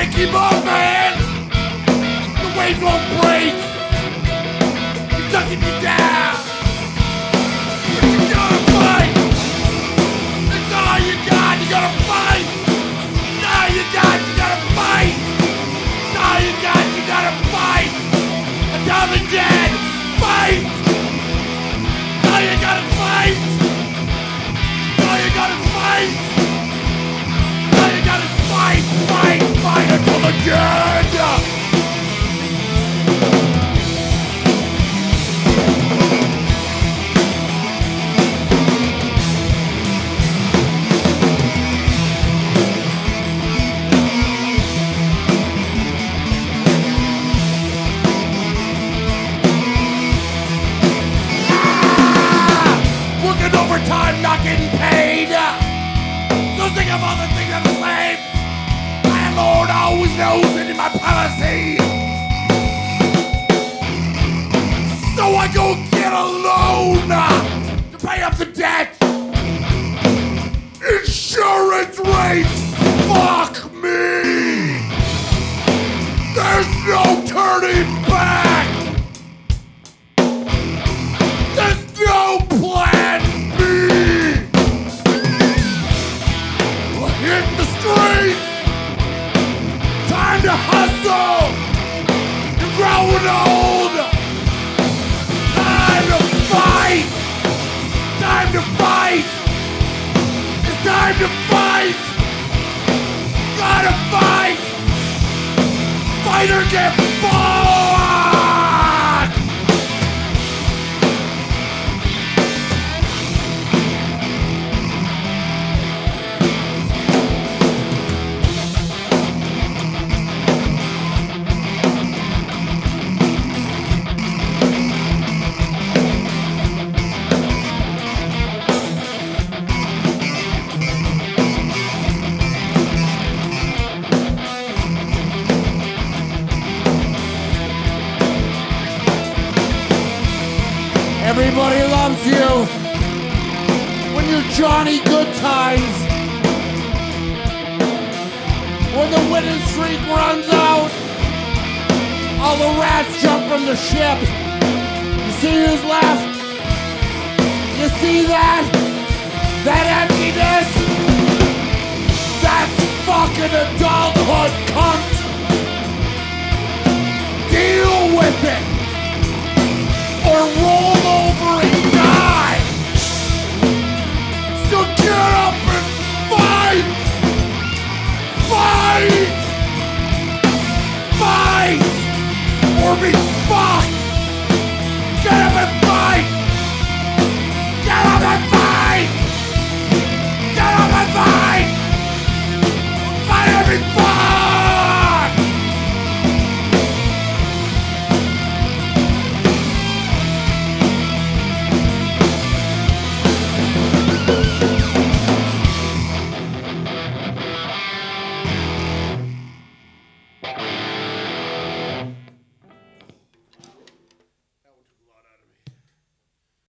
can't keep up, man. The waves won't break. You're tucking me down. But you gotta fight. It's all you got. You gotta fight. It's all you got. You gotta fight. It's all you got. You gotta fight. Until the dead. Fight. It's all you gotta fight. It's all you gotta fight. All you gotta fight, fight, fight until the dead. Working overtime, not getting paid. So sick of all the things I'm the same. Landlord always knows it in my policy. So I go get a loan to pay off the debt. Insurance rates, fuck me. There's no turning back. There's no plan B. Hit the street. Time to hustle. You're growing old. Time to fight. Time to fight. It's time to fight. Gotta fight. Fight or get fought. Everybody loves you when you're Johnny Goodtimes. When the winning streak runs out, all the rats jump from the ship. You see who's left? You see that? That emptiness? That's fucking adulthood, cunt! Deal with it! Or roll over and die. So get up and fight! Fight! Fight! Or be fucked!